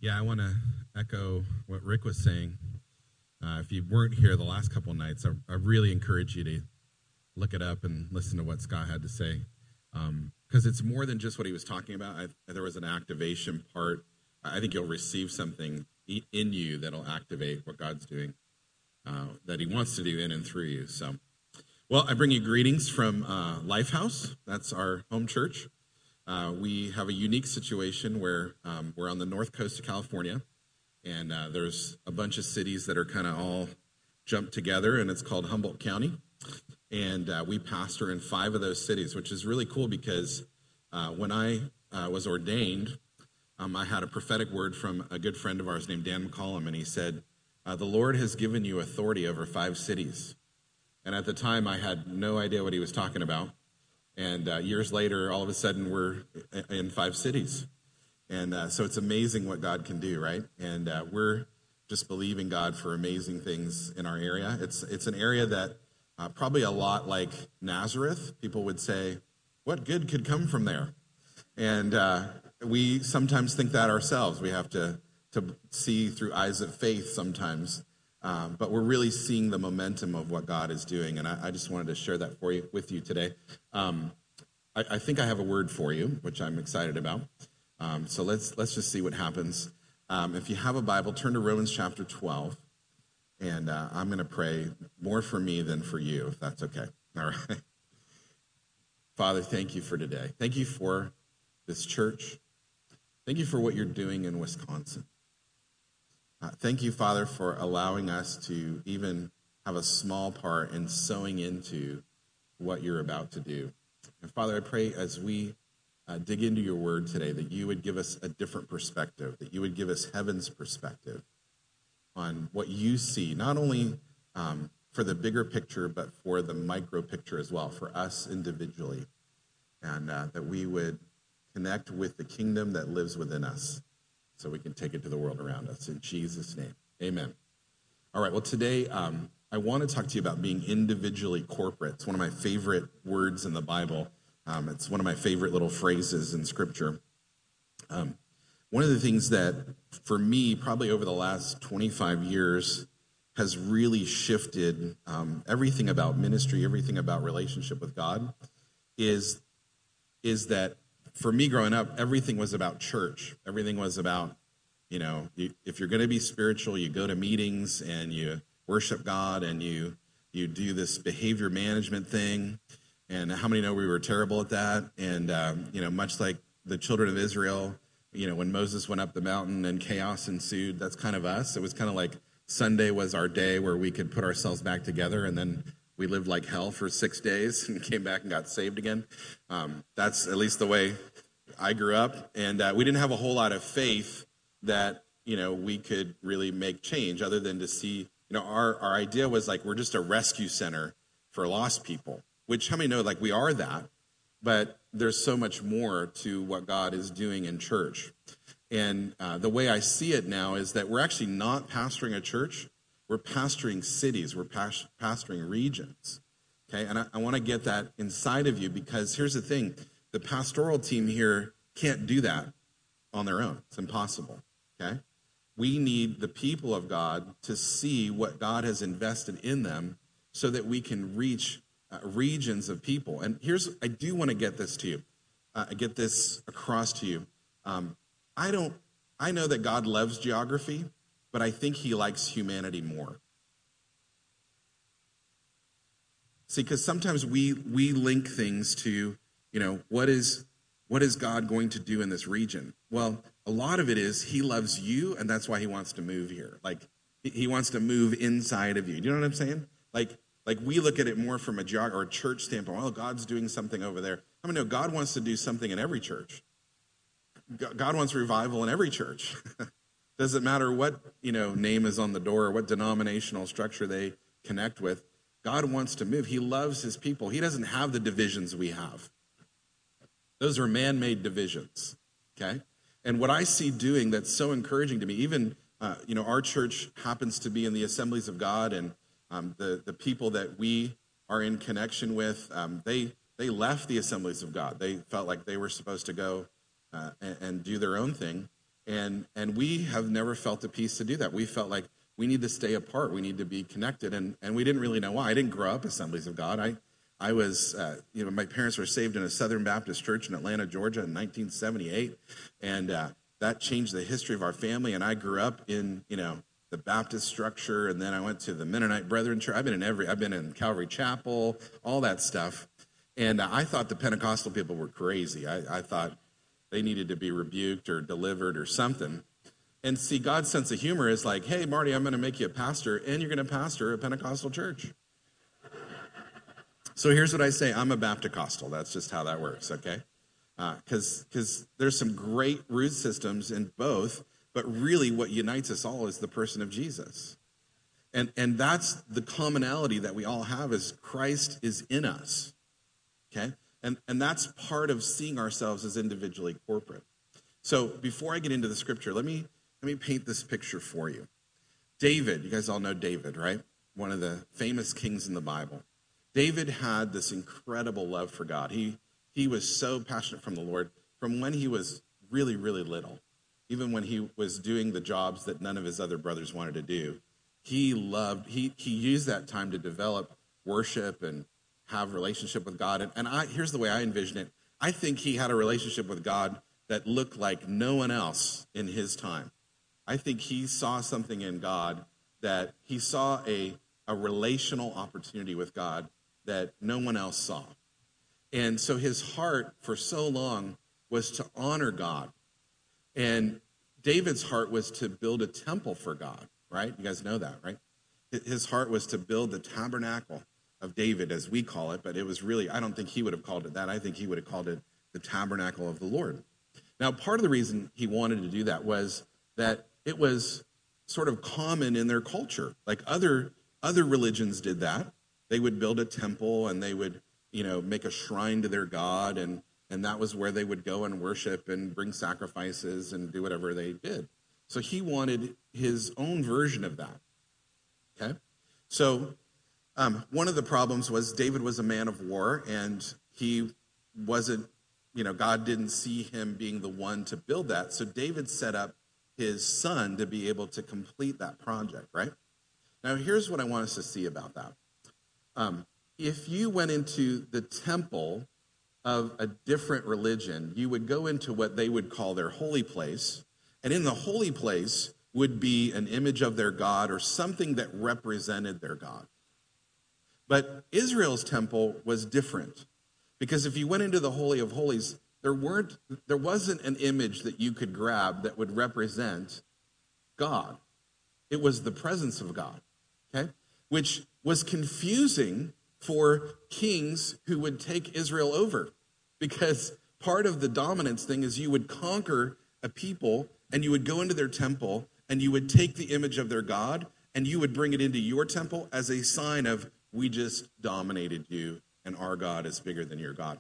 Yeah, I want to echo what Rick was saying. If you weren't here the last couple of nights, I really encourage you to look it up and listen to what Scott had to say. Because it's more than just what he was talking about. There was an activation part. I think you'll receive something in you that'll activate what God's doing, that he wants to do in and through you. So, well, I bring you greetings from Lifehouse. That's our home church. We have a unique situation where we're on the north coast of California, and there's a bunch of cities that are kind of all jumped together, and it's called Humboldt County. And we pastor in 5 of those cities, which is really cool because when I was ordained, I had a prophetic word from a good friend of ours named Dan McCollum, and he said, the Lord has given you authority over 5 cities. And at the time, I had no idea what he was talking about. And years later, all of a sudden, we're in 5 cities. And so it's amazing what God can do, right? And we're just believing God for amazing things in our area. It's an area that probably a lot like Nazareth. People would say, what good could come from there? And we sometimes think that ourselves. We have to see through eyes of faith sometimes. But we're really seeing the momentum of what God is doing, and I just wanted to share that with you today. I think I have a word for you, which I'm excited about. So let's just see what happens. If you have a Bible, turn to Romans chapter 12, and I'm going to pray more for me than for you, if that's okay. All right. Father, thank you for today. Thank you for this church. Thank you for what you're doing in Wisconsin. Thank you, Father, for allowing us to even have a small part in sowing into what you're about to do. And Father, I pray as we dig into your word today that you would give us a different perspective, that you would give us heaven's perspective on what you see, not only for the bigger picture, but for the micro picture as well, for us individually, and that we would connect with the kingdom that lives within us, so we can take it to the world around us. In Jesus' name, amen. All right, well, today I want to talk to you about being individually corporate. It's one of my favorite words in the Bible. It's one of my favorite little phrases in Scripture. One of the things that, for me, probably over the last 25 years, has really shifted everything about ministry, everything about relationship with God, is that for me growing up, everything was about church. Everything was about, if you're going to be spiritual, you go to meetings and you worship God and you do this behavior management thing. And how many know we were terrible at that? And, much like the children of Israel, when Moses went up the mountain and chaos ensued, that's kind of us. It was kind of like Sunday was our day where we could put ourselves back together, and then we lived like hell for 6 days and came back and got saved again. That's at least the way I grew up. And we didn't have a whole lot of faith that, we could really make change other than to see, our idea was like, we're just a rescue center for lost people, which how many know, like we are that, but there's so much more to what God is doing in church. And the way I see it now is that we're actually not pastoring a church. We're pastoring cities. We're pastoring regions, okay? And I want to get that inside of you because here's the thing. The pastoral team here can't do that on their own. It's impossible, okay? We need the people of God to see what God has invested in them so that we can reach regions of people. And I do want to get this to you. Get this across to you. I know that God loves geography, but I think he likes humanity more. See, because sometimes we link things to, what is God going to do in this region? Well, a lot of it is he loves you, and that's why he wants to move here. Like, he wants to move inside of you. Do you know what I'm saying? Like we look at it more from a church standpoint. Well, God's doing something over there. I mean, no, God wants to do something in every church. God wants revival in every church. Doesn't matter what, name is on the door or what denominational structure they connect with. God wants to move. He loves his people. He doesn't have the divisions we have. Those are man-made divisions, okay? And what I see doing that's so encouraging to me, even, our church happens to be in the Assemblies of God, and the people that we are in connection with, they left the Assemblies of God. They felt like they were supposed to go and do their own thing. And we have never felt the peace to do that. We felt like we need to stay apart. We need to be connected. And we didn't really know why. I didn't grow up Assemblies of God. I was, my parents were saved in a Southern Baptist church in Atlanta, Georgia in 1978. And that changed the history of our family. And I grew up in, the Baptist structure. And then I went to the Mennonite Brethren Church. I've been in Calvary Chapel, all that stuff. And I thought the Pentecostal people were crazy. I thought they needed to be rebuked or delivered or something. And see, God's sense of humor is like, hey, Marty, I'm going to make you a pastor, and you're going to pastor a Pentecostal church. So here's what I say. I'm a Baptist-costal. That's just how that works, okay? Because there's some great root systems in both, but really what unites us all is the person of Jesus. And that's the commonality that we all have is Christ is in us, okay? And that's part of seeing ourselves as individually corporate. So before I get into the scripture, let me paint this picture for you. David, you guys all know David, right? One of the famous kings in the Bible. David had this incredible love for God. He was so passionate from the Lord from when he was really, really little. Even when he was doing the jobs that none of his other brothers wanted to do. He used that time to develop worship and have relationship with God. And here's the way I envision it. I think he had a relationship with God that looked like no one else in his time. I think he saw something in God that he saw a relational opportunity with God that no one else saw. And so his heart for so long was to honor God. And David's heart was to build a temple for God, right? You guys know that, right? His heart was to build the tabernacle of David, as we call it, but it was really, I don't think he would have called it that. I think he would have called it the tabernacle of the Lord. Now, part of the reason he wanted to do that was that it was sort of common in their culture. Like other religions did that. They would build a temple and they would, make a shrine to their God, and that was where they would go and worship and bring sacrifices and do whatever they did. So he wanted his own version of that. Okay? So one of the problems was David was a man of war, and he wasn't, God didn't see him being the one to build that. So David set up his son to be able to complete that project, right? Now, here's what I want us to see about that. If you went into the temple of a different religion, you would go into what they would call their holy place, and in the holy place would be an image of their God or something that represented their God. But Israel's temple was different, because if you went into the Holy of Holies, there wasn't an image that you could grab that would represent God. It was the presence of God, okay? Which was confusing for kings who would take Israel over, because part of the dominance thing is you would conquer a people and you would go into their temple and you would take the image of their God and you would bring it into your temple as a sign of, we just dominated you and our God is bigger than your God.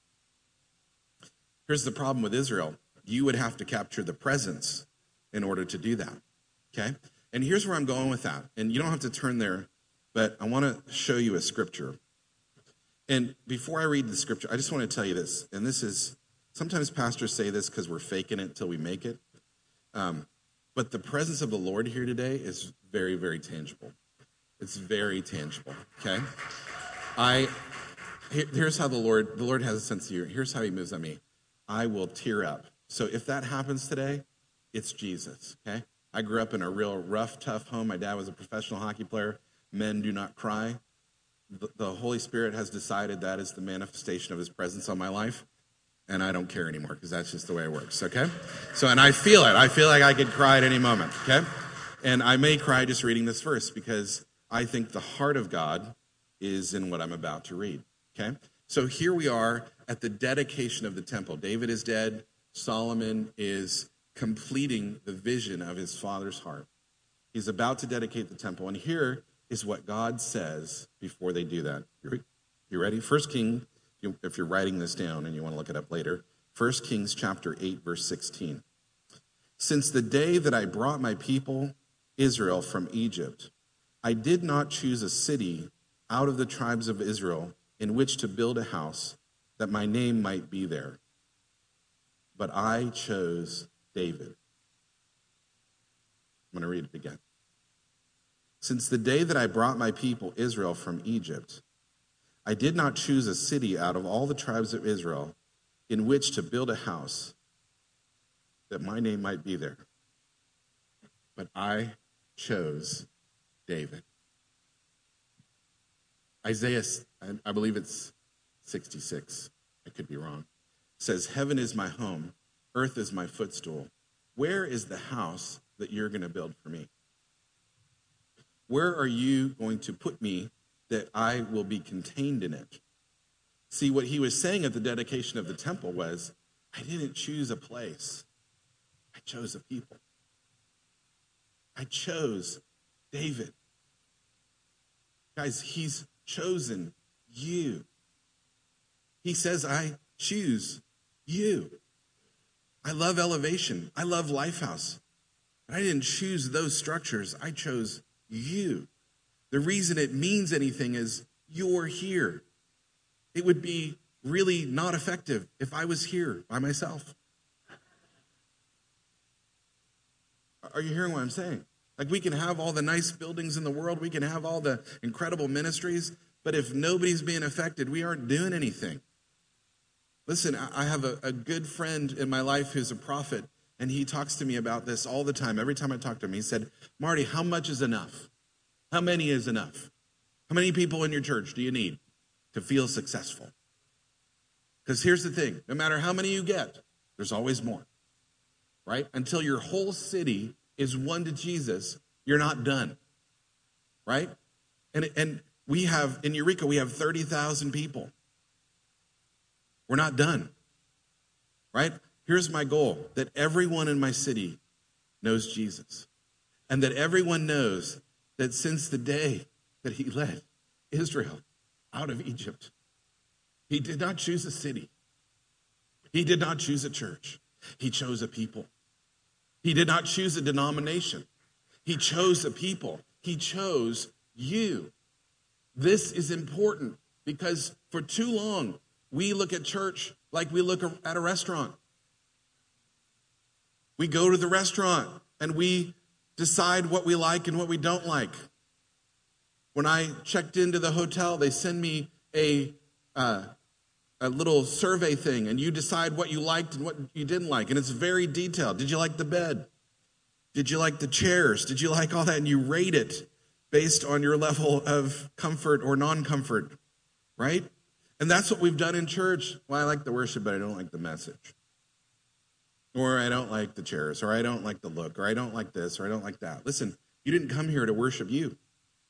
Here's the problem with Israel. You would have to capture the presence in order to do that, okay? And here's where I'm going with that. And you don't have to turn there, but I want to show you a scripture. And before I read the scripture, I just want to tell you this. And this is, sometimes pastors say this because we're faking it till we make it. But the presence of the Lord here today is very, very tangible. It's very tangible, okay? Here's how the Lord has a sense of humor. Here's how he moves on me. I will tear up. So if that happens today, it's Jesus, okay? I grew up in a real rough, tough home. My dad was a professional hockey player. Men do not cry. The Holy Spirit has decided that is the manifestation of his presence on my life, and I don't care anymore because that's just the way it works, okay? So, and I feel it. I feel like I could cry at any moment, okay? And I may cry just reading this verse because I think the heart of God is in what I'm about to read, okay? So here we are at the dedication of the temple. David is dead. Solomon is completing the vision of his father's heart. He's about to dedicate the temple. And here is what God says before they do that. You ready? 1 Kings, if you're writing this down and you want to look it up later, 1 Kings chapter 8, verse 16. Since the day that I brought my people Israel from Egypt, I did not choose a city out of the tribes of Israel in which to build a house that my name might be there. But I chose David I'm going to read it again. Since the day that I brought my people Israel from Egypt, I did not choose a city out of all the tribes of Israel in which to build a house that my name might be there. But I chose David. Isaiah, I believe it's 66. I could be wrong. Says, heaven is my home, earth is my footstool. Where is the house that you're going to build for me? Where are you going to put me that I will be contained in it? See, what he was saying at the dedication of the temple was, I didn't choose a place. I chose a people. I chose David. Guys, he's chosen you. He says, I choose you. I love Elevation. I love Lifehouse. But I didn't choose those structures. I chose you. The reason it means anything is you're here. It would be really not effective if I was here by myself. Are you hearing what I'm saying? Like, we can have all the nice buildings in the world. We can have all the incredible ministries. But if nobody's being affected, we aren't doing anything. Listen, I have a good friend in my life who's a prophet. And he talks to me about this all the time. Every time I talk to him, he said, Marty, how much is enough? How many is enough? How many people in your church do you need to feel successful? Because here's the thing. No matter how many you get, there's always more. Right? Until your whole city is one to Jesus, you're not done. Right? And we have, in Eureka, we have 30,000 people. We're not done. Right? Here's my goal, that everyone in my city knows Jesus. And that everyone knows that since the day that he led Israel out of Egypt, he did not choose a city. He did not choose a church. He chose a people. He did not choose a denomination. He chose a people. He chose you. This is important because for too long, we look at church like we look at a restaurant. We go to the restaurant and we decide what we like and what we don't like. When I checked into the hotel, they send me a little survey thing, and you decide what you liked and what you didn't like. And it's very detailed. Did you like the bed? Did you like the chairs? Did you like all that? And you rate it based on your level of comfort or non-comfort, right? And that's what we've done in church. Well, I like the worship, but I don't like the message. Or I don't like the chairs, or I don't like the look, or I don't like this, or I don't like that. Listen, you didn't come here to worship you.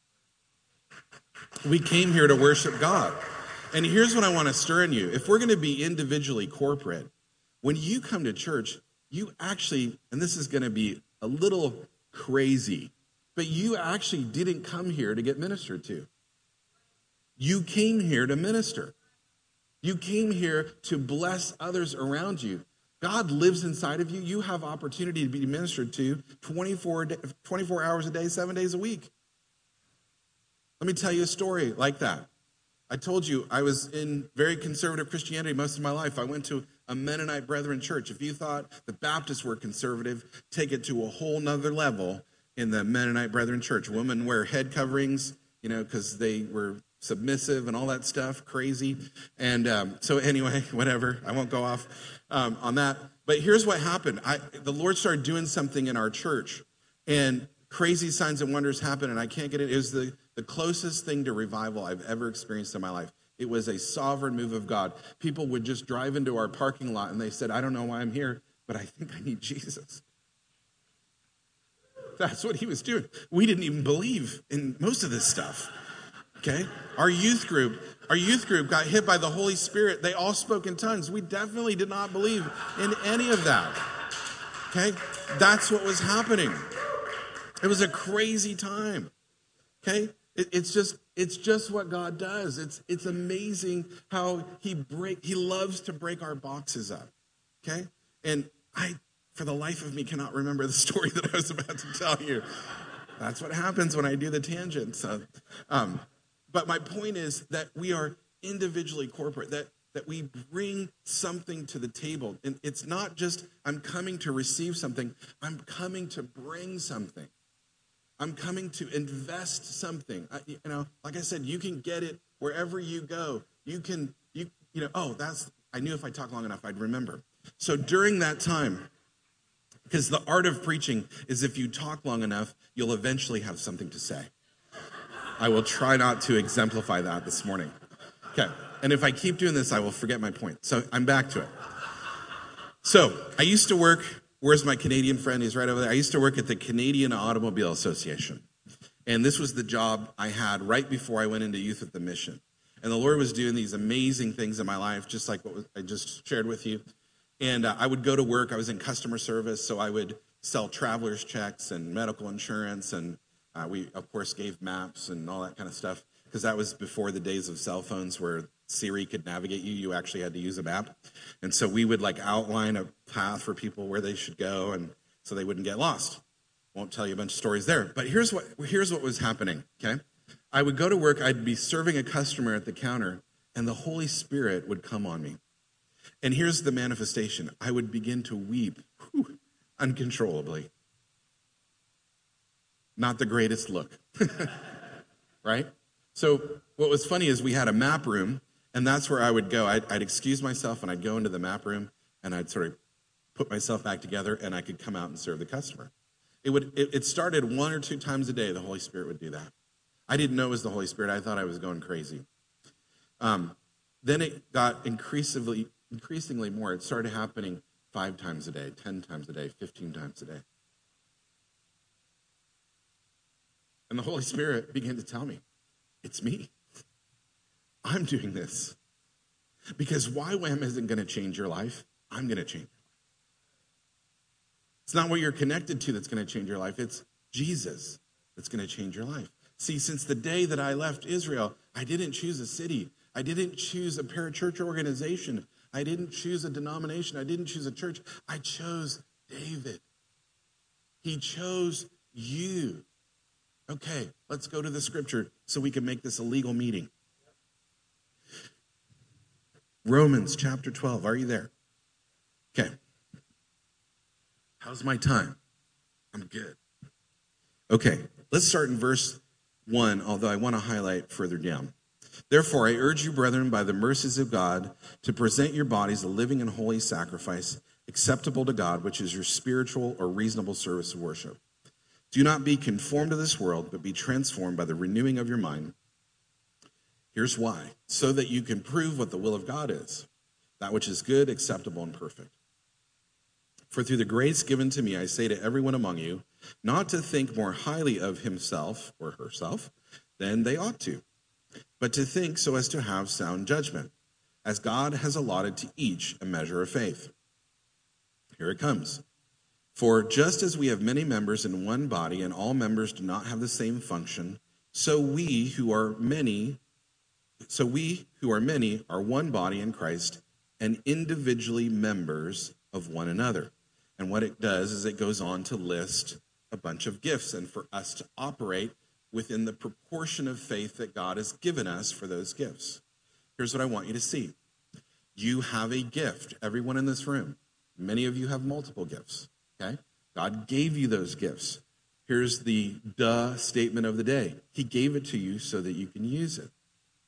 We came here to worship God. And here's what I want to stir in you. If we're going to be individually corporate, when you come to church, you actually, and this is going to be a little crazy, but you actually didn't come here to get ministered to. You came here to minister. You came here to bless others around you. God lives inside of you. You have opportunity to be ministered to 24 hours a day, 7 days a week. Let me tell you a story like that. I told you I was in very conservative Christianity most of my life. I went to a Mennonite Brethren church. If you thought the Baptists were conservative, take it to a whole nother level in the Mennonite Brethren church. Women wear head coverings, because they were submissive and all that stuff, crazy. And so anyway, whatever. I won't go off on that. But here's what happened. The Lord started doing something in our church, and crazy signs and wonders happened, and I can't get it. It was the closest thing to revival I've ever experienced in my life. It was a sovereign move of God. People would just drive into our parking lot, and they said, I don't know why I'm here, but I think I need Jesus. That's what he was doing. We didn't even believe in most of this stuff. Okay? Our youth group got hit by the Holy Spirit. They all spoke in tongues. We definitely did not believe in any of that. Okay? That's what was happening. It was a crazy time. Okay? It's just what God does. It's amazing how he loves to break our boxes up. Okay? And I, for the life of me, cannot remember the story that I was about to tell you. That's what happens when I do the tangents. But my point is that we are individually corporate, that we bring something to the table. And it's not just, I'm coming to receive something, I'm coming to bring something. I'm coming to invest something. Like I said, you can get it wherever you go. I knew if I talked long enough, I'd remember. So during that time, because the art of preaching is if you talk long enough, you'll eventually have something to say. I will try not to exemplify that this morning. Okay, and if I keep doing this, I will forget my point. So I'm back to it. So I used to work, where's my Canadian friend? He's right over there. I used to work at the Canadian Automobile Association. And this was the job I had right before I went into Youth at the Mission. And the Lord was doing these amazing things in my life, just like what I just shared with you. And I would go to work. I was in customer service, so I would sell traveler's checks and medical insurance. And we, of course, gave maps and all that kind of stuff, because that was before the days of cell phones where Siri could navigate you. You actually had to use a map. And so we would outline a path for people where they should go, and so they wouldn't get lost. Won't tell you a bunch of stories there. But here's what was happening, okay? I would go to work. I'd be serving a customer at the counter, and the Holy Spirit would come on me. And here's the manifestation. I would begin to weep uncontrollably. Not the greatest look, right? So what was funny is we had a map room, and that's where I would go. I'd excuse myself, and I'd go into the map room, and I'd sort of put myself back together, and I could come out and serve the customer. It started 1 or 2 times a day. The Holy Spirit would do that. I didn't know it was the Holy Spirit. I thought I was going crazy. Then it got increasingly more. It started happening 5 times a day, 10 times a day, 15 times a day. And the Holy Spirit began to tell me, it's me. I'm doing this. Because YWAM isn't going to change your life. I'm going to change your life. It's not what you're connected to that's going to change your life. It's Jesus that's going to change your life. See, since the day that I left Israel, I didn't choose a city. I didn't choose a parachurch organization. I didn't choose a denomination. I didn't choose a church. I chose David. He chose you. Okay, let's go to the scripture so we can make this a legal meeting. Romans chapter 12. Are you there? Okay. How's my time? I'm good. Okay, let's start in verse 1, although I want to highlight further down. Therefore, I urge you, brethren, by the mercies of God, to present your bodies a living and holy sacrifice, acceptable to God, which is your spiritual or reasonable service of worship. Do not be conformed to this world, but be transformed by the renewing of your mind. Here's why. So that you can prove what the will of God is, that which is good, acceptable, and perfect. For through the grace given to me, I say to everyone among you, not to think more highly of himself or herself than they ought to, but to think so as to have sound judgment, as God has allotted to each a measure of faith. Here it comes. For just as we have many members in one body, and all members do not have the same function, so we who are many are one body in Christ, and individually members of one another. And what it does is it goes on to list a bunch of gifts, and for us to operate within the proportion of faith that God has given us for those gifts. Here's what I want you to see. You have a gift, everyone in this room. Many of you have multiple gifts, okay? God gave you those gifts. Here's the statement of the day. He gave it to you so that you can use it.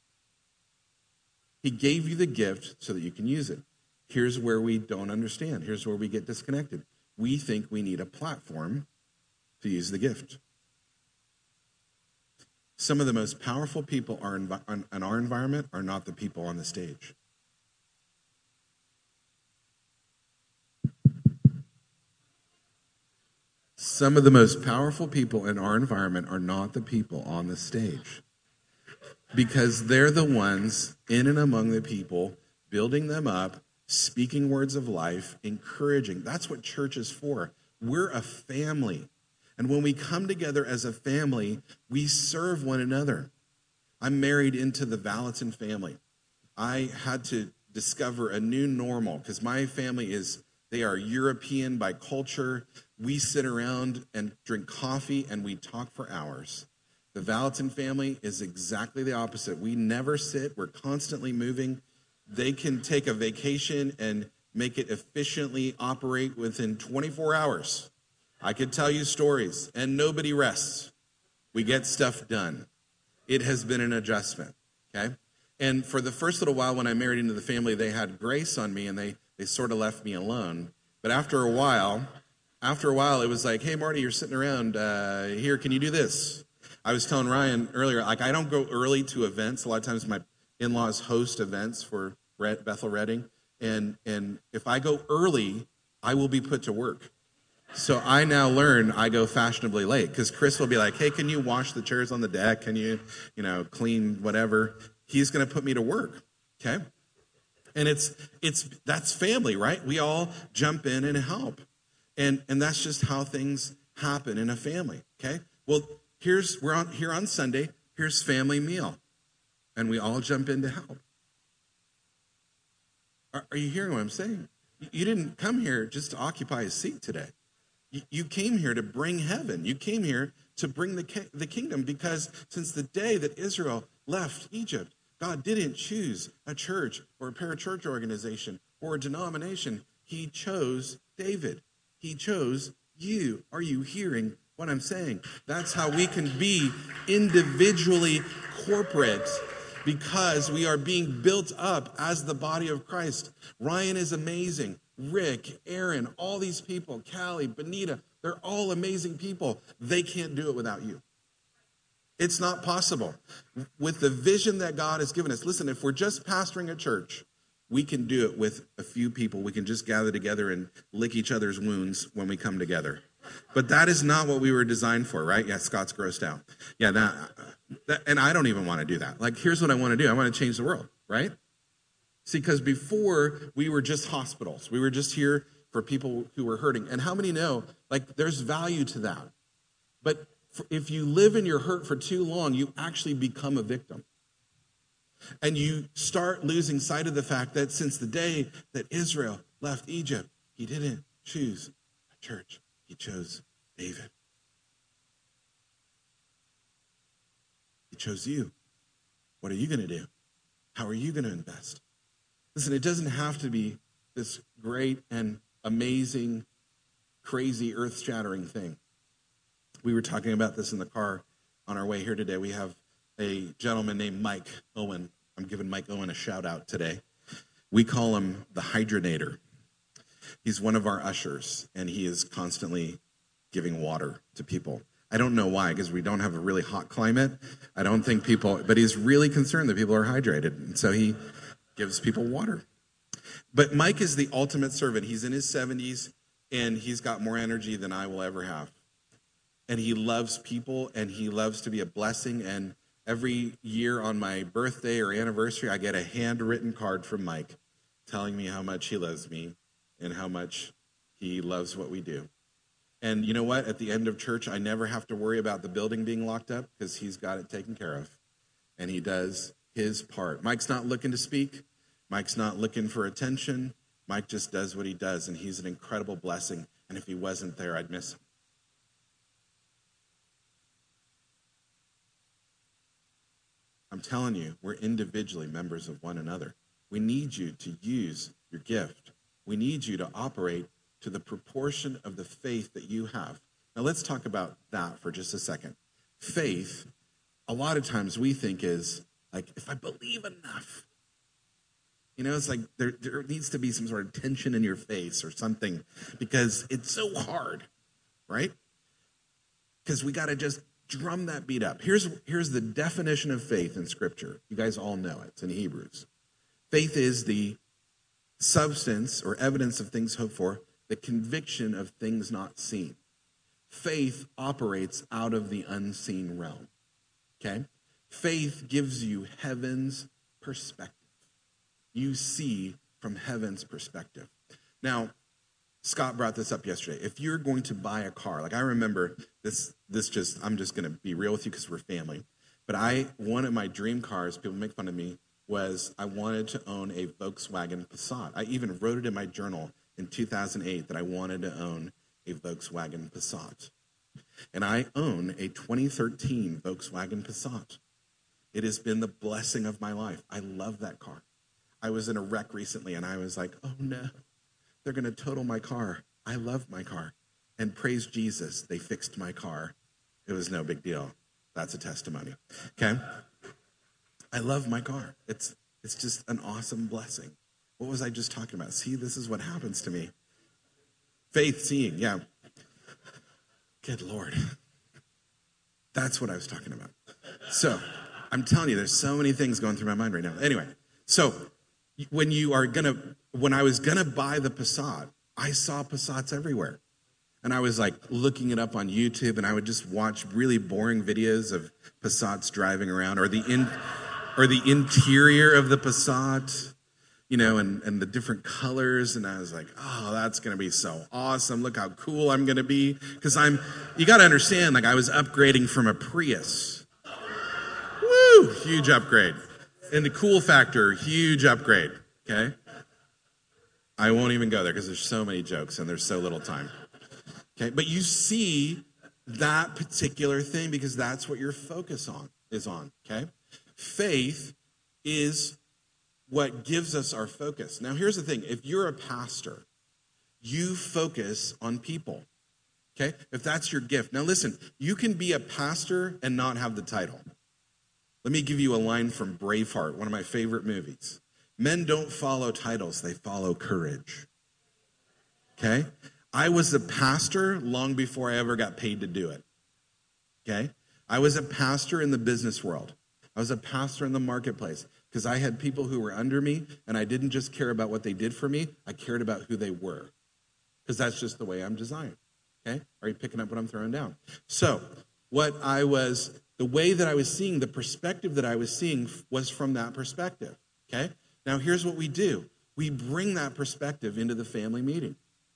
He gave you the gift so that you can use it. Here's where we don't understand. Here's where we get disconnected. We think we need a platform to use the gift. Some of the most powerful people in our environment are not the people on the stage. Some of the most powerful people in our environment are not the people on the stage. Because they're the ones in and among the people, building them up, speaking words of life, encouraging. That's what church is for. We're a family. And when we come together as a family, we serve one another. I'm married into the Valentin family. I had to discover a new normal because my family they are European by culture. We sit around and drink coffee and we talk for hours. The Valentin family is exactly the opposite. We never sit. We're constantly moving. They can take a vacation and make it efficiently operate within 24 hours. I could tell you stories, and nobody rests. We get stuff done. It has been an adjustment, okay? And for the first little while when I married into the family, they had grace on me and they sort of left me alone. But after a while, it was like, hey, Marty, you're sitting around here. Can you do this? I was telling Ryan earlier, like I don't go early to events. A lot of times my in-laws host events for Bethel Redding. And if I go early, I will be put to work. So I now learn I go fashionably late because Chris will be like, hey, can you wash the chairs on the deck? Can you clean whatever? He's going to put me to work, okay? And that's family, right? We all jump in and help. And that's just how things happen in a family, okay? Well, we're here on Sunday. Here's family meal. And we all jump in to help. Are you hearing what I'm saying? You didn't come here just to occupy a seat today. You came here to bring heaven. You came here to bring the kingdom because since the day that Israel left Egypt, God didn't choose a church or a parachurch organization or a denomination. He chose David. He chose you. Are you hearing what I'm saying? That's how we can be individually corporate because we are being built up as the body of Christ. Ryan is amazing. Rick, Aaron, all these people, Callie, Benita, they're all amazing people. They can't do it without you. It's not possible. With the vision that God has given us, listen, if we're just pastoring a church, we can do it with a few people. We can just gather together and lick each other's wounds when we come together. But that is not what we were designed for, right? Yeah, Scott's grossed out. Yeah, that and I don't even want to do that. Like, here's what I want to do. I want to change the world, right? See, because before we were just hospitals. We were just here for people who were hurting. And how many know, like, there's value to that. But if you live in your hurt for too long, you actually become a victim. And you start losing sight of the fact that since the day that Israel left Egypt, he didn't choose a church. He chose David. He chose you. What are you going to do? How are you going to invest? Listen, it doesn't have to be this great and amazing, crazy, earth-shattering thing. We were talking about this in the car on our way here today. We have a gentleman named Mike Owen. I'm giving Mike Owen a shout out today. We call him the Hydronator. He's one of our ushers, and he is constantly giving water to people. I don't know why, because we don't have a really hot climate. I don't think but he's really concerned that people are hydrated, and so he gives people water. But Mike is the ultimate servant. He's in his 70s, and he's got more energy than I will ever have. And he loves people, and he loves to be a blessing. And every year on my birthday or anniversary, I get a handwritten card from Mike telling me how much he loves me and how much he loves what we do. And you know what? At the end of church, I never have to worry about the building being locked up because he's got it taken care of. And he does his part. Mike's not looking to speak. Mike's not looking for attention. Mike just does what he does, and he's an incredible blessing. And if he wasn't there, I'd miss him. I'm telling you, we're individually members of one another. We need you to use your gift. We need you to operate to the proportion of the faith that you have. Now, let's talk about that for just a second. Faith, a lot of times we think is like, if I believe enough. You know, it's like there needs to be some sort of tension in your face or something because it's so hard, right? Because we got to just drum that beat up. Here's the definition of faith in Scripture. You guys all know it. It's in Hebrews. Faith is the substance or evidence of things hoped for, the conviction of things not seen. Faith operates out of the unseen realm, okay? Faith gives you heaven's perspective. You see from heaven's perspective. Now, Scott brought this up yesterday. If you're going to buy a car, like I remember I'm just going to be real with you because we're family. But one of my dream cars, people make fun of me, was I wanted to own a Volkswagen Passat. I even wrote it in my journal in 2008 that I wanted to own a Volkswagen Passat. And I own a 2013 Volkswagen Passat. It has been the blessing of my life. I love that car. I was in a wreck recently, and I was like, oh, no, they're going to total my car. I love my car. And praise Jesus, they fixed my car. It was no big deal. That's a testimony. Okay? I love my car. It's just an awesome blessing. What was I just talking about? See, this is what happens to me. Faith, seeing, yeah. Good Lord. That's what I was talking about. So, I'm telling you, there's so many things going through my mind right now. Anyway, so when I was gonna buy the Passat, I saw Passats everywhere. And I was like looking it up on YouTube, and I would just watch really boring videos of Passats driving around, or the interior of the Passat, and the different colors. And I was like, oh, that's going to be so awesome. Look how cool I'm going to be. Because you got to understand, like, I was upgrading from a Prius. Woo, huge upgrade. And the cool factor, huge upgrade, okay? I won't even go there because there's so many jokes and there's so little time. Okay, but you see that particular thing because that's what your focus is on, okay? Faith is what gives us our focus. Now, here's the thing. If you're a pastor, you focus on people, okay? If that's your gift. Now, listen, you can be a pastor and not have the title. Let me give you a line from Braveheart, one of my favorite movies. Men don't follow titles, they follow courage, okay? I was a pastor long before I ever got paid to do it, okay? I was a pastor in the business world. I was a pastor in the marketplace because I had people who were under me, and I didn't just care about what they did for me. I cared about who they were because that's just the way I'm designed, okay? Are you picking up what I'm throwing down? So the way that I was seeing, the perspective that I was seeing was from that perspective, okay? Now, here's what we do. We bring that perspective into the family meeting.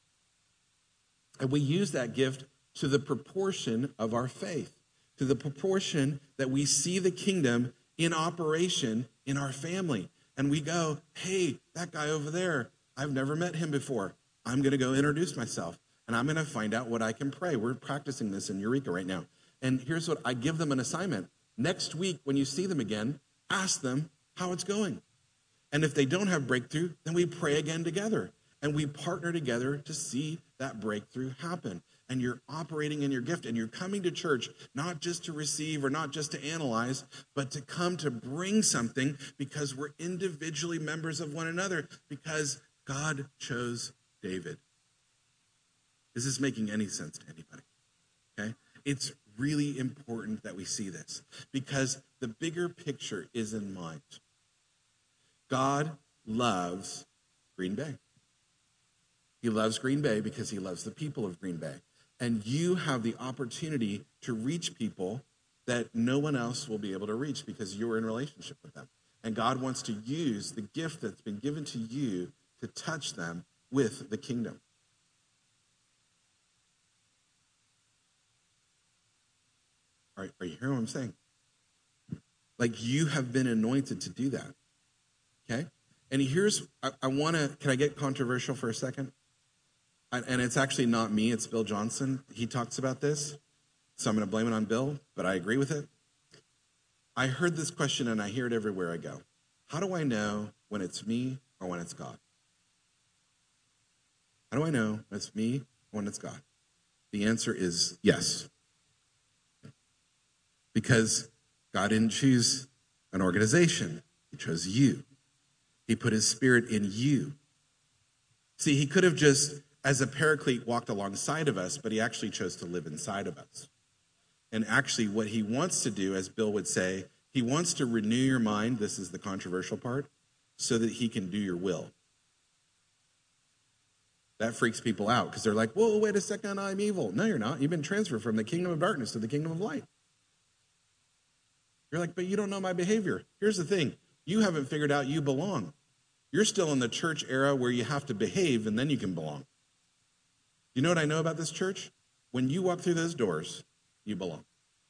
And we use that gift to the proportion of our faith, to the proportion that we see the kingdom in operation in our family. And we go, hey, that guy over there, I've never met him before. I'm going to go introduce myself, and I'm going to find out what I can pray. We're practicing this in Eureka right now. And here's what I give them an assignment. Next week, when you see them again, ask them how it's going. And if they don't have breakthrough, then we pray again together. And we partner together to see that breakthrough happen. And you're operating in your gift. And you're coming to church not just to receive or not just to analyze, but to come to bring something because we're individually members of one another because God chose David. Is this making any sense to anybody? Okay? It's really important that we see this because the bigger picture is in mind. God loves Green Bay. He loves Green Bay because he loves the people of Green Bay. And you have the opportunity to reach people that no one else will be able to reach because you're in relationship with them. And God wants to use the gift that's been given to you to touch them with the kingdom. Are you hearing what I'm saying? Like you have been anointed to do that. Okay? And can I get controversial for a second? And it's actually not me, it's Bill Johnson. He talks about this, so I'm going to blame it on Bill, but I agree with it. I heard this question, and I hear it everywhere I go. How do I know when it's me or when it's God? How do I know when it's me or when it's God? The answer is yes. Because God didn't choose an organization. He chose you. He put his spirit in you. See, he could have just, as a paraclete, walked alongside of us, but he actually chose to live inside of us. And actually what he wants to do, as Bill would say, he wants to renew your mind, this is the controversial part, so that he can do your will. That freaks people out because they're like, whoa, wait a second, I'm evil. No, you're not. You've been transferred from the kingdom of darkness to the kingdom of light. You're like, but you don't know my behavior. Here's the thing. You haven't figured out you belong. You're still in the church era where you have to behave and then you can belong. You know what I know about this church? When you walk through those doors, you belong.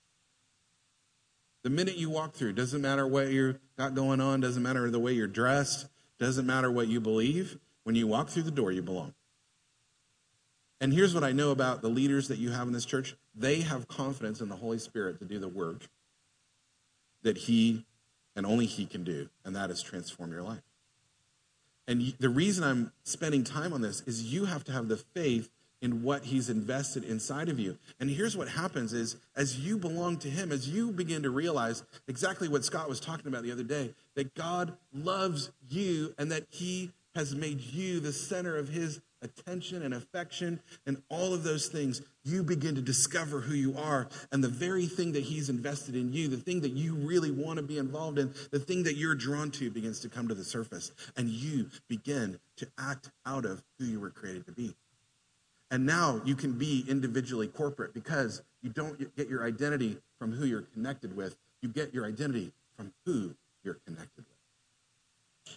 The minute you walk through, doesn't matter what you got going on, doesn't matter the way you're dressed, doesn't matter what you believe. When you walk through the door, you belong. And here's what I know about the leaders that you have in this church. They have confidence in the Holy Spirit to do the work that he and only he can do, and that is transform your life. And the reason I'm spending time on this is you have to have the faith in what he's invested inside of you. And here's what happens is, as you belong to him, as you begin to realize exactly what Scott was talking about the other day, that God loves you and that he has made you the center of his attention and affection and all of those things, you begin to discover who you are. And the very thing that he's invested in you, the thing that you really want to be involved in, the thing that you're drawn to begins to come to the surface. And you begin to act out of who you were created to be. And now you can be individually corporate because you don't get your identity from who you're connected with. You get your identity from who you're connected with.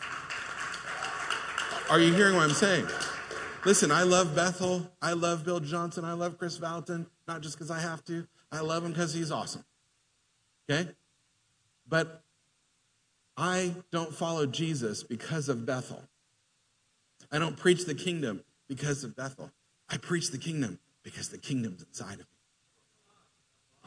Are you hearing what I'm saying? Listen, I love Bethel. I love Bill Johnson. I love Chris Vallotton, not just because I have to. I love him because he's awesome. Okay? But I don't follow Jesus because of Bethel. I don't preach the kingdom because of Bethel. I preach the kingdom because the kingdom's inside of me.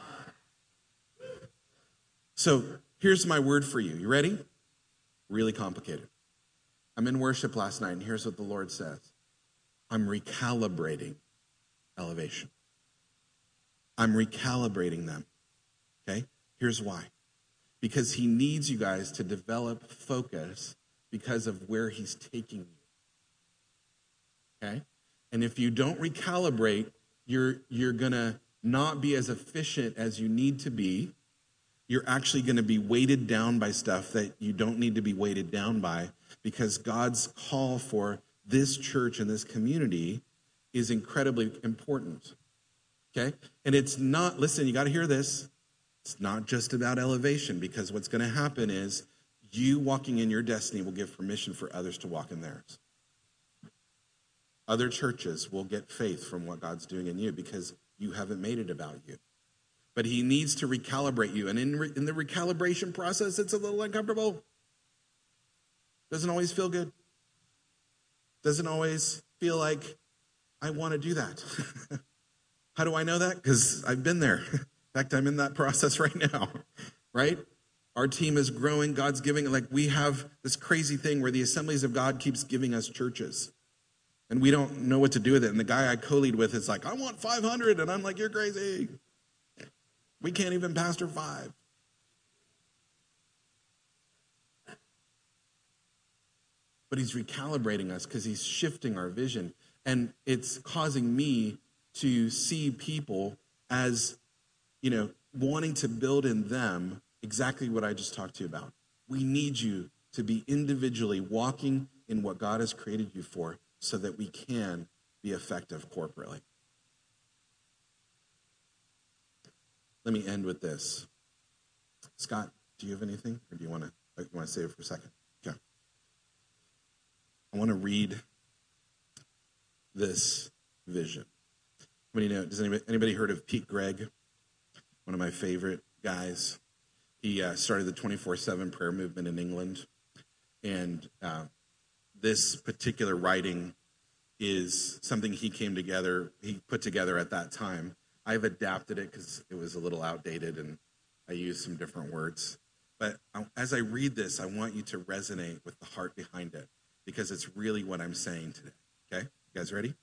So here's my word for you. You ready? Really complicated. I'm in worship last night, and here's what the Lord says. I'm recalibrating Elevation. I'm recalibrating them. Okay? Here's why. Because he needs you guys to develop focus because of where he's taking you. Okay? And if you don't recalibrate, you're going to not be as efficient as you need to be. You're actually going to be weighted down by stuff that you don't need to be weighted down by, because God's call for this church and this community is incredibly important. Okay? And it's not, listen, you got to hear this. It's not just about elevation, because what's going to happen is you walking in your destiny will give permission for others to walk in theirs. Other churches will get faith from what God's doing in you because you haven't made it about you. But he needs to recalibrate you. And in the recalibration process, it's a little uncomfortable. Doesn't always feel good. Doesn't always feel like I want to do that. How do I know that? Because I've been there. In fact, I'm in that process right now, right? Our team is growing. God's giving, like we have this crazy thing where the Assemblies of God keeps giving us churches. And we don't know what to do with it. And the guy I co-lead with is like, I want 500. And I'm like, you're crazy. We can't even pastor 5. But he's recalibrating us because he's shifting our vision. And it's causing me to see people as, wanting to build in them exactly what I just talked to you about. We need you to be individually walking in what God has created you for so that we can be effective corporately. Let me end with this. Scott, do you have anything? Or do you want to save it for a second? Okay. I want to read this vision. Does anybody heard of Pete Greig? One of my favorite guys. He started the 24/7 prayer movement in England. And this particular writing is something he put together at that time. I've adapted it because it was a little outdated and I used some different words. But as I read this, I want you to resonate with the heart behind it because it's really what I'm saying today. Okay? You guys ready?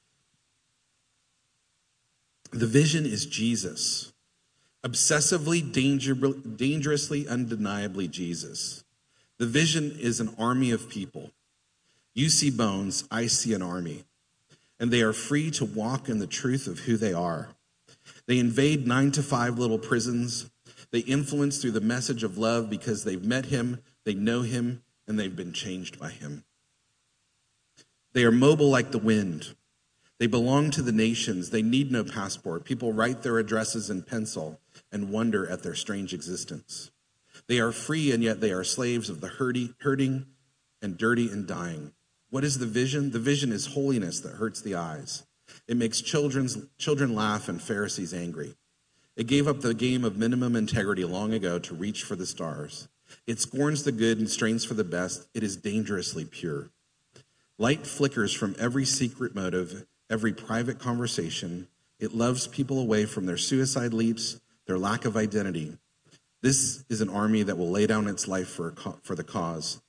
The vision is Jesus. Obsessively, dangerously, undeniably Jesus. The vision is an army of people. You see bones, I see an army. And they are free to walk in the truth of who they are. They invade 9-to-5 little prisons. They influence through the message of love because they've met him, they know him, and they've been changed by him. They are mobile like the wind. They belong to the nations. They need no passport. People write their addresses in pencil and wonder at their strange existence. They are free, and yet they are slaves of the hurting and dirty and dying. What is the vision? The vision is holiness that hurts the eyes. It makes children laugh and Pharisees angry. It gave up the game of minimum integrity long ago to reach for the stars. It scorns the good and strains for the best. It is dangerously pure. Light flickers from every secret motive, every private conversation. It loves people away from their suicide leaps, their lack of identity. This is an army that will lay down its life for the cause.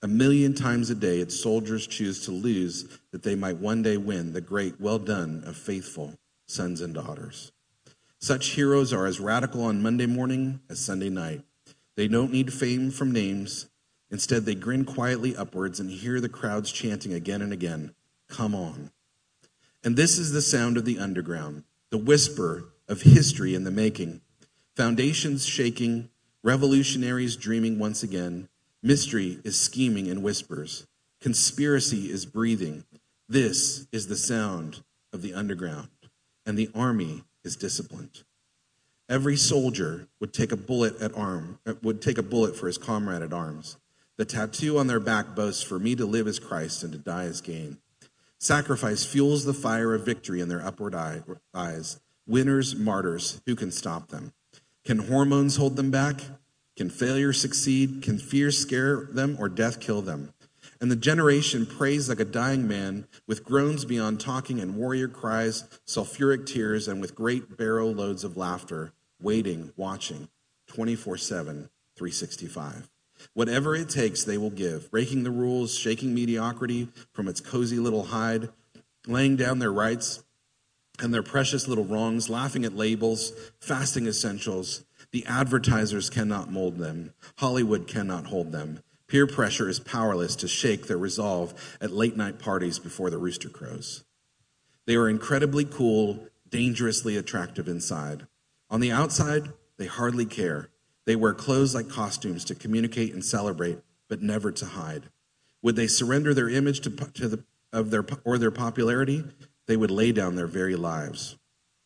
1,000,000 times a day its soldiers choose to lose that they might one day win the great well done of faithful sons and daughters. Such heroes are as radical on Monday morning as Sunday night. They don't need fame from names. Instead, they grin quietly upwards and hear the crowds chanting again and again, "Come on." And this is the sound of the underground, the whisper of history in the making. Foundations shaking, revolutionaries dreaming once again. Mystery is scheming in whispers. Conspiracy is breathing. This is the sound of the underground, and the army is disciplined. Every soldier would take a bullet for his comrade at arms. The tattoo on their back boasts, "For me to live is Christ and to die is gain." Sacrifice fuels the fire of victory in their upward eyes. Winners, martyrs, who can stop them? Can hormones hold them back? Can failure succeed? Can fear scare them or death kill them? And the generation prays like a dying man, with groans beyond talking and warrior cries, sulfuric tears, and with great barrow loads of laughter, waiting, watching, 24/7, 365. Whatever it takes, they will give, breaking the rules, shaking mediocrity from its cozy little hide, laying down their rights and their precious little wrongs, laughing at labels, fasting essentials. The advertisers cannot mold them. Hollywood cannot hold them. Peer pressure is powerless to shake their resolve at late-night parties before the rooster crows. They are incredibly cool, dangerously attractive inside. On the outside, they hardly care. They wear clothes like costumes to communicate and celebrate, but never to hide. Would they surrender their image their popularity? They would lay down their very lives.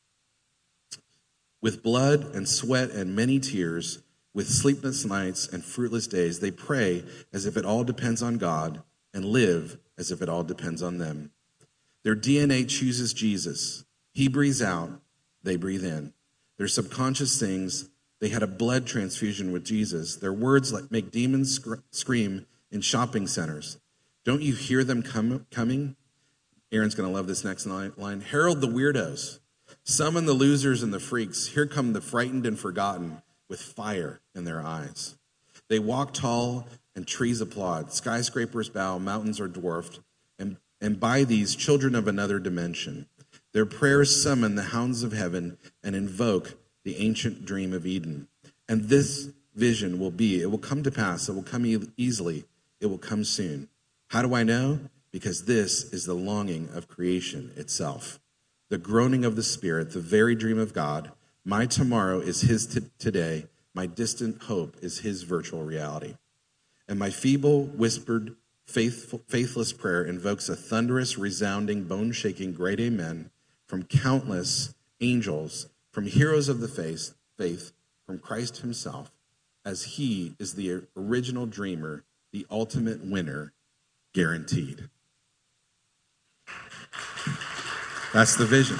With blood and sweat and many tears, with sleepless nights and fruitless days, they pray as if it all depends on God and live as if it all depends on them. Their DNA chooses Jesus. He breathes out, they breathe in. Their subconscious sings, they had a blood transfusion with Jesus. Their words make demons scream in shopping centers. Don't you hear them coming? Aaron's going to love this next line. Herald the weirdos. Summon the losers and the freaks. Here come the frightened and forgotten with fire in their eyes. They walk tall and trees applaud. Skyscrapers bow, mountains are dwarfed. And by these children of another dimension, their prayers summon the hounds of heaven and invoke the ancient dream of Eden. And this vision it will come to pass. It will come easily. It will come soon. How do I know? Because this is the longing of creation itself. The groaning of the Spirit, the very dream of God. My tomorrow is his today. My distant hope is his virtual reality. And my feeble, whispered, faithless prayer invokes a thunderous, resounding, bone-shaking great amen from countless angels, from heroes of the faith, from Christ himself, as he is the original dreamer, the ultimate winner, guaranteed. That's the vision.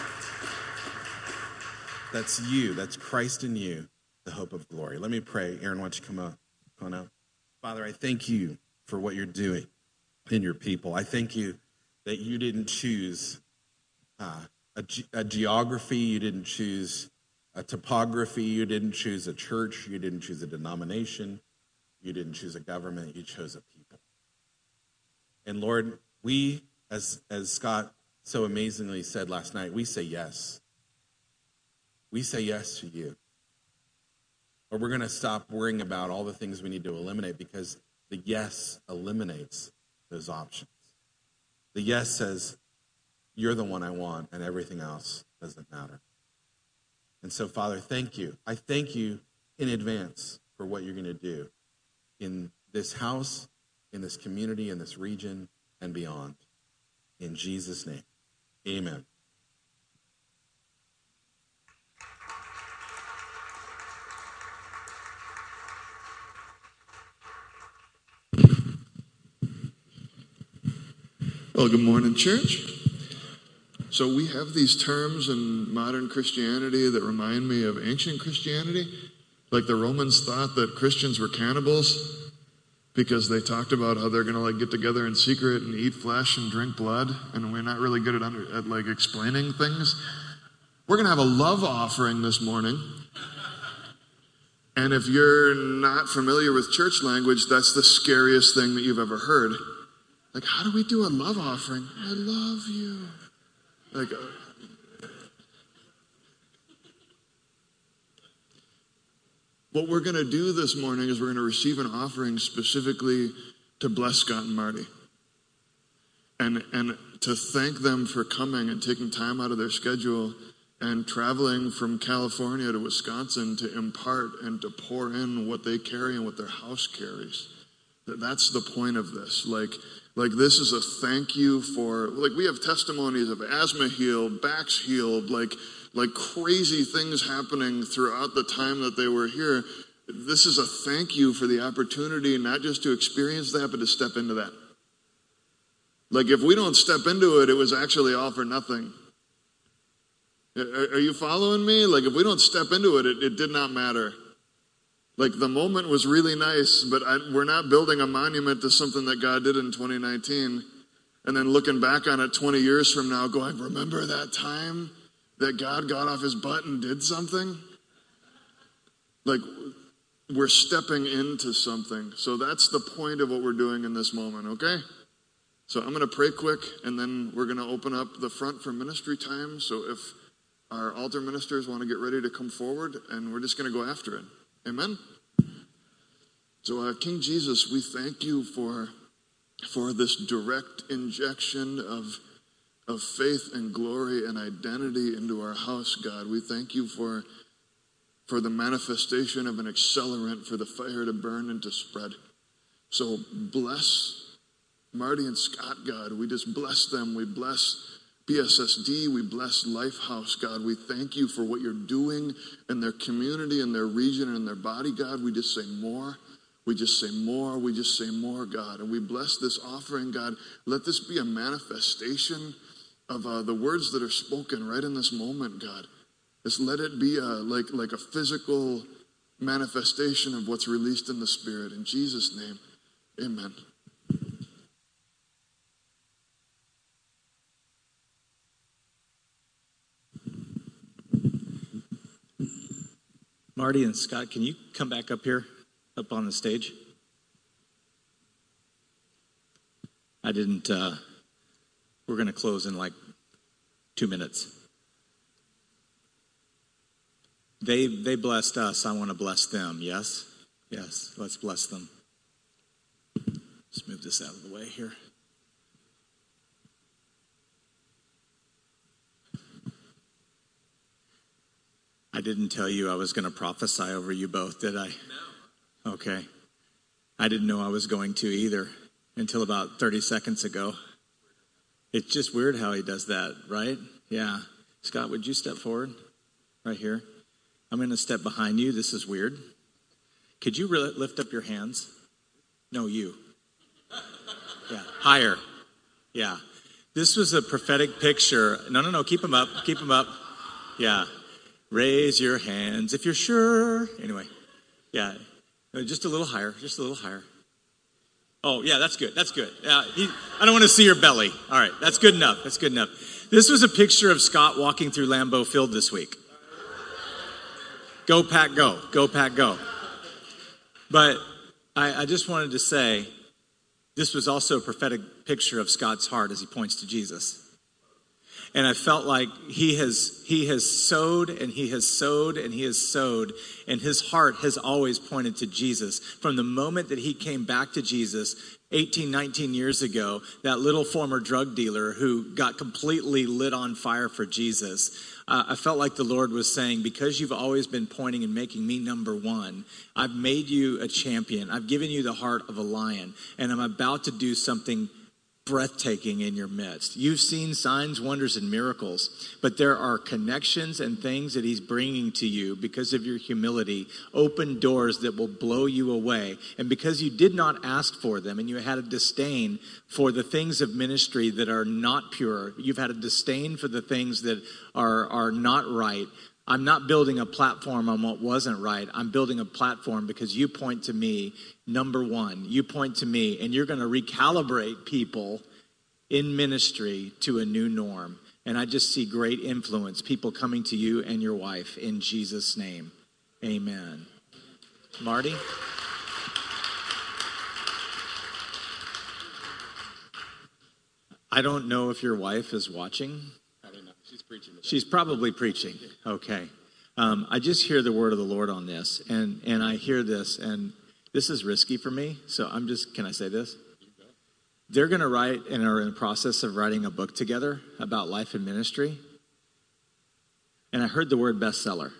That's you. That's Christ in you, the hope of glory. Let me pray. Aaron, why don't you come on up? Father, I thank you for what you're doing in your people. I thank you that you didn't choose a geography. You didn't choose a topography. You didn't choose a church. You didn't choose a denomination. You didn't choose a government. You chose a people. And Lord, we, as Scott so amazingly said last night, we say yes. We say yes to you. Or we're going to stop worrying about all the things we need to eliminate, because the yes eliminates those options. The yes says, you're the one I want, and everything else doesn't matter. And so, Father, thank you. I thank you in advance for what you're going to do in this house, in this community, in this region, and beyond. In Jesus' name, amen. Well, good morning, church. So we have these terms in modern Christianity that remind me of ancient Christianity. Like the Romans thought that Christians were cannibals because they talked about how they're going to get together in secret and eat flesh and drink blood, and we're not really good at explaining things. We're going to have a love offering this morning. And if you're not familiar with church language, that's the scariest thing that you've ever heard. Like, how do we do a love offering? I love you. Like, what we're going to do this morning is we're going to receive an offering specifically to bless Scott and Marty. And to thank them for coming and taking time out of their schedule and traveling from California to Wisconsin to impart and to pour in what they carry and what their house carries. That's the point of this. Like this is a thank you for, like, we have testimonies of asthma healed, backs healed, like crazy things happening throughout the time that they were here. This is a thank you for the opportunity, not just to experience that, but to step into that. Like, if we don't step into it, it was actually all for nothing. Are you following me? Like, if we don't step into it, it did not matter. Like, the moment was really nice, but we're not building a monument to something that God did in 2019 and then looking back on it 20 years from now going, remember that time that God got off his butt and did something? Like, we're stepping into something. So that's the point of what we're doing in this moment, okay? So I'm going to pray quick, and then we're going to open up the front for ministry time. So if our altar ministers want to get ready to come forward, and we're just going to go after it. Amen? So King Jesus, we thank you for this direct injection of faith and glory and identity into our house, God. We thank you for the manifestation of an accelerant for the fire to burn and to spread. So bless Marty and Scott, God. We just bless them. We bless BSSD. We bless Lifehouse, God. We thank you for what you're doing in their community, in their region, and in their body, God. We just say more. We just say more. We just say more, God. And we bless this offering, God. Let this be a manifestation of the words that are spoken right in this moment, God. Just let it be like a physical manifestation of what's released in the Spirit. In Jesus' name, amen. Marty and Scott, can you come back up here, up on the stage? We're going to close in like 2 minutes. They blessed us. I want to bless them. Yes? Yes. Let's bless them. Let's move this out of the way here. I didn't tell you I was going to prophesy over you both, did I? No. Okay. I didn't know I was going to either until about 30 seconds ago. It's just weird how he does that, right? Yeah. Scott, would you step forward right here? I'm going to step behind you. This is weird. Could you lift up your hands? No, you. Yeah, higher. Yeah. This was a prophetic picture. No. Keep them up. Keep them up. Yeah. Raise your hands if you're sure. Anyway. Yeah. Just a little higher. Just a little higher. Oh, yeah, that's good. That's good. Yeah, I don't want to see your belly. All right. That's good enough. That's good enough. This was a picture of Scott walking through Lambeau Field this week. Go, Pack, go. Go, Pack, go. But I just wanted to say, this was also a prophetic picture of Scott's heart as he points to Jesus. And I felt like he has sowed and he has sowed and he has sowed, and his heart has always pointed to Jesus. From the moment that he came back to Jesus 18, 19 years ago, that little former drug dealer who got completely lit on fire for Jesus, I felt like the Lord was saying, because you've always been pointing and making me number one, I've made you a champion. I've given you the heart of a lion, and I'm about to do something breathtaking in your midst. You've seen signs, wonders, and miracles, but there are connections and things that he's bringing to you because of your humility, open doors that will blow you away. And because you did not ask for them and you had a disdain for the things of ministry that are not pure, you've had a disdain for the things that are not right. I'm not building a platform on what wasn't right. I'm building a platform because you point to me, number one. You point to me, and you're going to recalibrate people in ministry to a new norm. And I just see great influence, people coming to you and your wife in Jesus' name. Amen. Marty? I don't know if your wife is watching. I don't know. She's preaching. She's probably preaching. Okay. I just hear the word of the Lord on this, and I hear this, and this is risky for me. So can I say this? They're going to write and are in the process of writing a book together about life and ministry. And I heard the word bestseller.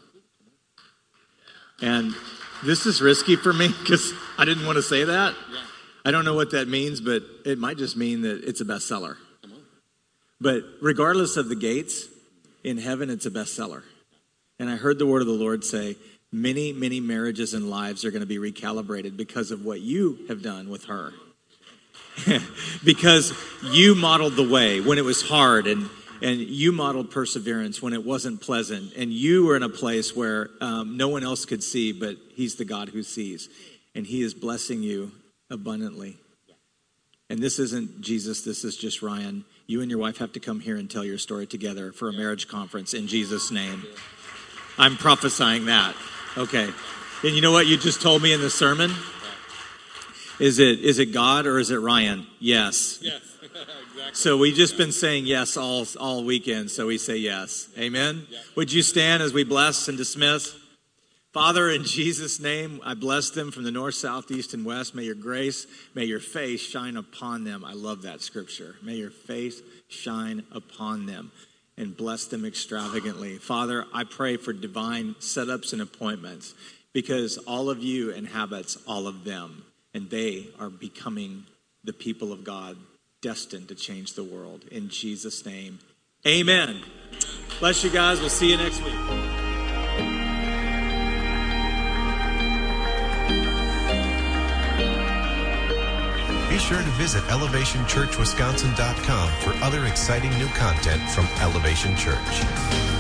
And this is risky for me because I didn't want to say that. Yeah. I don't know what that means, but it might just mean that it's a bestseller. But regardless of the gates, in heaven, it's a bestseller. And I heard the word of the Lord say, many, many marriages and lives are going to be recalibrated because of what you have done with her. Because you modeled the way when it was hard, and you modeled perseverance when it wasn't pleasant, and you were in a place where no one else could see, but he's the God who sees, and he is blessing you abundantly. And this isn't Jesus, this is just Ryan. You and your wife have to come here and tell your story together for a marriage conference in Jesus' name. I'm prophesying that. Okay. And you know what you just told me in the sermon? Is it God or is it Ryan? Yes. Yes. Exactly. So we've just been saying yes all weekend, so we say yes. Amen? Yeah. Would you stand as we bless and dismiss? Father, in Jesus' name, I bless them from the north, south, east, and west. May your grace, may your face shine upon them. I love that scripture. May your face shine upon them and bless them extravagantly. Father, I pray for divine setups and appointments because all of you inhabits all of them, and they are becoming the people of God destined to change the world. In Jesus' name, amen. Bless you guys. We'll see you next week. Be sure to visit ElevationChurchWisconsin.com for other exciting new content from Elevation Church.